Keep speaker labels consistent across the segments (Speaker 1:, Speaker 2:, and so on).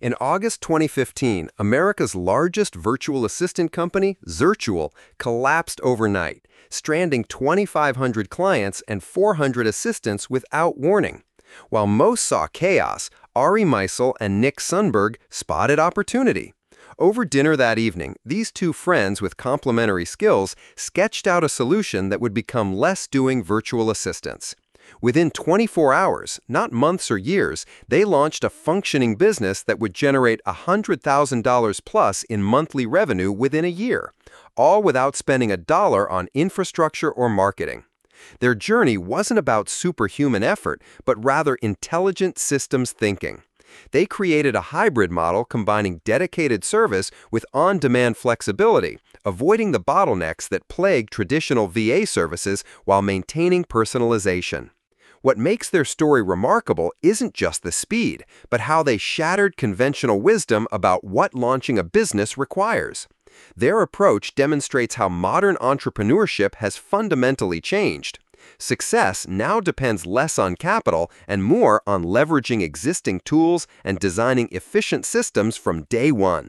Speaker 1: In August 2015, America's largest virtual assistant company, Zirtual, collapsed overnight, stranding 2,500 clients and 400 assistants without warning. While most saw chaos, Ari Meisel and Nick Sundberg spotted opportunity. Over dinner that evening, these two friends with complementary skills sketched out a solution that would become less doing virtual assistants. Within 24 hours, not months or years, they launched a functioning business that would generate $100,000 plus in monthly revenue within a year, all without spending a dollar on infrastructure or marketing. Their journey wasn't about superhuman effort, but rather intelligent systems thinking. They created a hybrid model combining dedicated service with on-demand flexibility, avoiding the bottlenecks that plague traditional VA services while maintaining personalization. What makes their story remarkable isn't just the speed, but how they shattered conventional wisdom about what launching a business requires. Their approach demonstrates how modern entrepreneurship has fundamentally changed. Success now depends less on capital and more on leveraging existing tools and designing efficient systems from day one.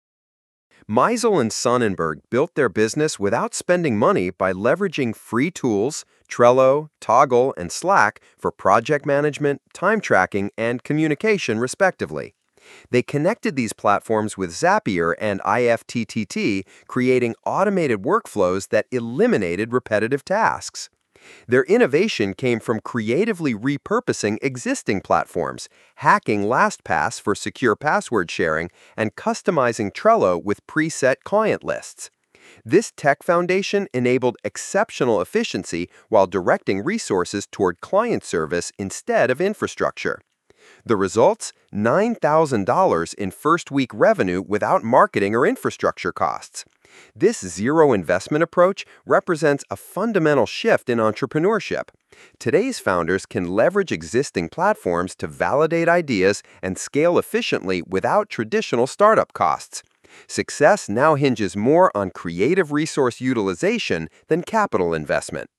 Speaker 1: Meisel and Sonnenberg built their business without spending money by leveraging free tools, Trello, Toggle, and Slack for project management, time tracking, and communication, respectively. They connected these platforms with Zapier and IFTTT, creating automated workflows that eliminated repetitive tasks. Their innovation came from creatively repurposing existing platforms, hacking LastPass for secure password sharing, and customizing Trello with preset client lists. This tech foundation enabled exceptional efficiency while directing resources toward client service instead of infrastructure. The results? $9,000 in first-week revenue without marketing or infrastructure costs. This zero-investment approach represents a fundamental shift in entrepreneurship. Today's founders can leverage existing platforms to validate ideas and scale efficiently without traditional startup costs. Success now hinges more on creative resource utilization than capital investment.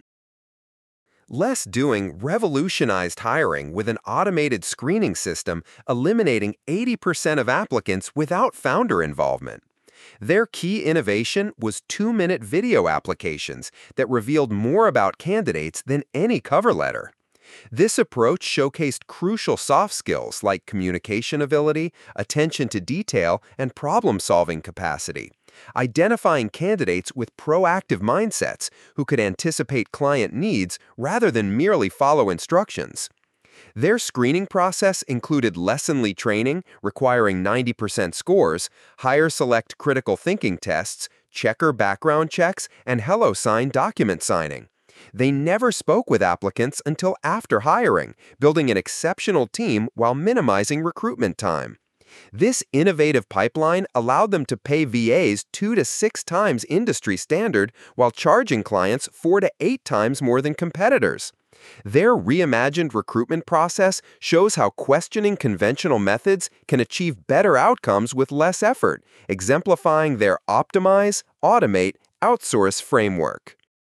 Speaker 1: Less Doing revolutionized hiring with an automated screening system, eliminating 80% of applicants without founder involvement. Their key innovation was 2-minute video applications that revealed more about candidates than any cover letter. This approach showcased crucial soft skills like communication ability, attention to detail, and problem-solving capacity, identifying candidates with proactive mindsets who could anticipate client needs rather than merely follow instructions. Their screening process included lessonly training, requiring 90% scores, higher select critical thinking tests, checker background checks, and HelloSign document signing. They never spoke with applicants until after hiring, building an exceptional team while minimizing recruitment time. This innovative pipeline allowed them to pay VAs 2 to 6 times industry standard while charging clients 4 to 8 times more than competitors. Their reimagined recruitment process shows how questioning conventional methods can achieve better outcomes with less effort, exemplifying their optimize, automate, outsource framework.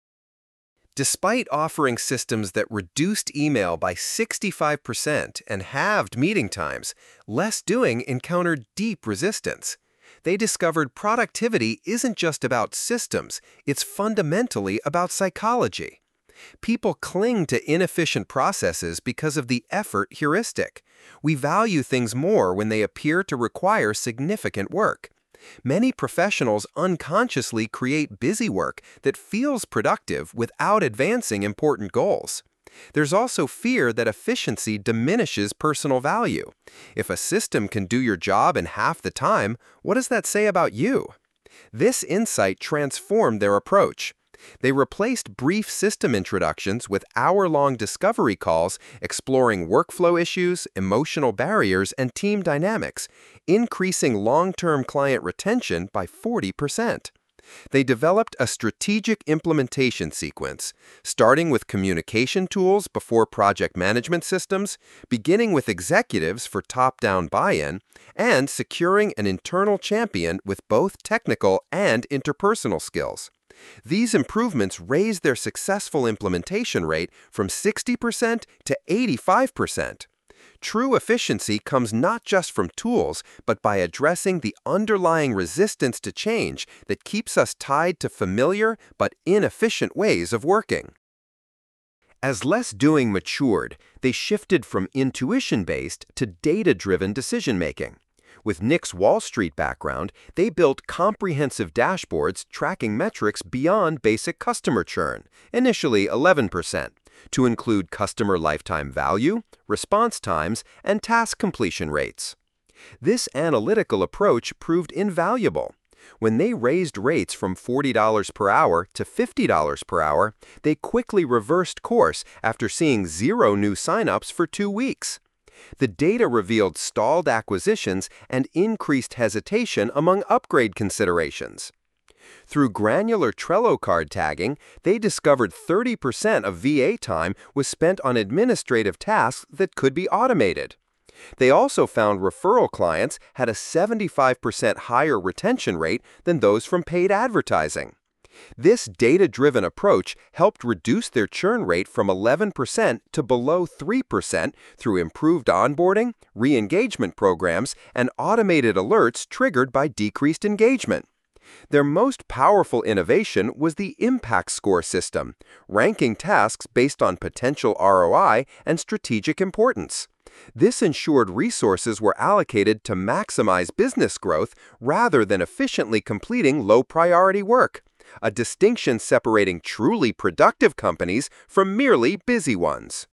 Speaker 1: Despite offering systems that reduced email by 65% and halved meeting times, Less Doing encountered deep resistance. They discovered productivity isn't just about systems, it's fundamentally about psychology. People cling to inefficient processes because of the effort heuristic. We value things more when they appear to require significant work. Many professionals unconsciously create busy work that feels productive without advancing important goals. There's also fear that efficiency diminishes personal value. If a system can do your job in half the time, what does that say about you? This insight transformed their approach. They replaced brief system introductions with hour-long discovery calls exploring workflow issues, emotional barriers, and team dynamics, increasing long-term client retention by 40%. They developed a strategic implementation sequence, starting with communication tools before project management systems, beginning with executives for top-down buy-in, and securing an internal champion with both technical and interpersonal skills. These improvements raised their successful implementation rate from 60% to 85%. True efficiency comes not just from tools, but by addressing the underlying resistance to change that keeps us tied to familiar but inefficient ways of working. As Less Doing matured, they shifted from intuition-based to data-driven decision-making. With Nick's Wall Street background, they built comprehensive dashboards tracking metrics beyond basic customer churn, initially 11%, to include customer lifetime value, response times, and task completion rates. This analytical approach proved invaluable. When they raised rates from $40 per hour to $50 per hour, they quickly reversed course after seeing zero new signups for 2 weeks. The data revealed stalled acquisitions and increased hesitation among upgrade considerations. Through granular Trello card tagging, they discovered 30% of VA time was spent on administrative tasks that could be automated. They also found referral clients had a 75% higher retention rate than those from paid advertising. This data-driven approach helped reduce their churn rate from 11% to below 3% through improved onboarding, re-engagement programs, and automated alerts triggered by decreased engagement. Their most powerful innovation was the Impact Score system, ranking tasks based on potential ROI and strategic importance. This ensured resources were allocated to maximize business growth rather than efficiently completing low-priority work, a distinction separating truly productive companies from merely busy ones.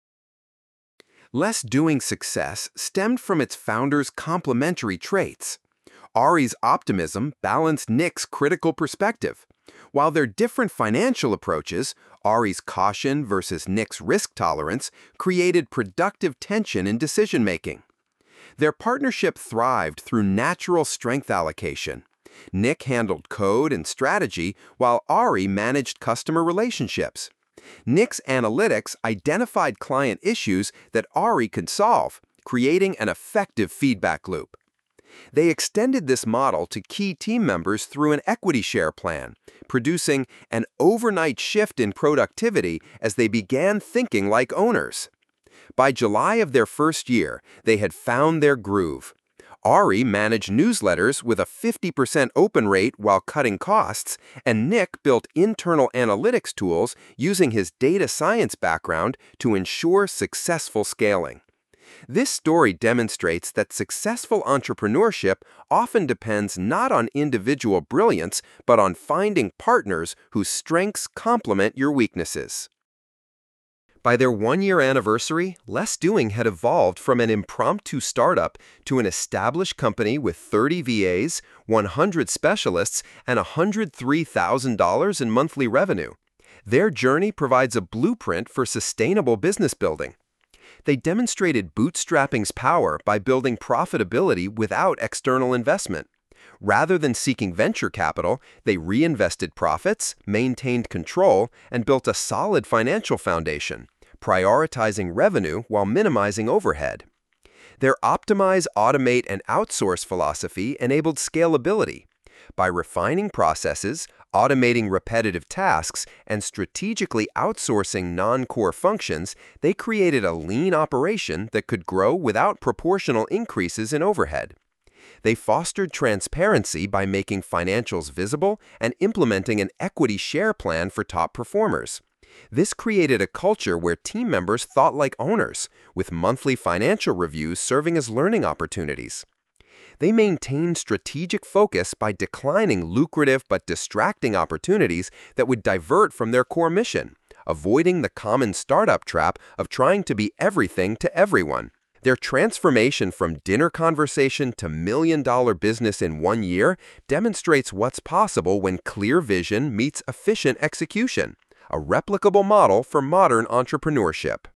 Speaker 1: Less Doing success stemmed from its founders' complementary traits. Ari's optimism balanced Nick's critical perspective. While their different financial approaches, Ari's caution versus Nick's risk tolerance, created productive tension in decision-making. Their partnership thrived through natural strength allocation. Nick handled code and strategy, while Ari managed customer relationships. Nick's analytics identified client issues that Ari could solve, creating an effective feedback loop. They extended this model to key team members through an equity share plan, producing an overnight shift in productivity as they began thinking like owners. By July of their first year, they had found their groove. Ari managed newsletters with a 50% open rate while cutting costs, and Nick built internal analytics tools using his data science background to ensure successful scaling. This story demonstrates that successful entrepreneurship often depends not on individual brilliance, but on finding partners whose strengths complement your weaknesses. By their one-year anniversary, Less Doing had evolved from an impromptu startup to an established company with 30 VAs, 100 specialists, and $103,000 in monthly revenue. Their journey provides a blueprint for sustainable business building. They demonstrated bootstrapping's power by building profitability without external investment. Rather than seeking venture capital, they reinvested profits, maintained control, and built a solid financial foundation, prioritizing revenue while minimizing overhead. Their optimize, automate, and outsource philosophy enabled scalability. By refining processes, automating repetitive tasks, and strategically outsourcing non-core functions, they created a lean operation that could grow without proportional increases in overhead. They fostered transparency by making financials visible and implementing an equity share plan for top performers. This created a culture where team members thought like owners, with monthly financial reviews serving as learning opportunities. They maintained strategic focus by declining lucrative but distracting opportunities that would divert from their core mission, avoiding the common startup trap of trying to be everything to everyone. Their transformation from dinner conversation to million-dollar business in 1 year demonstrates what's possible when clear vision meets efficient execution, a replicable model for modern entrepreneurship.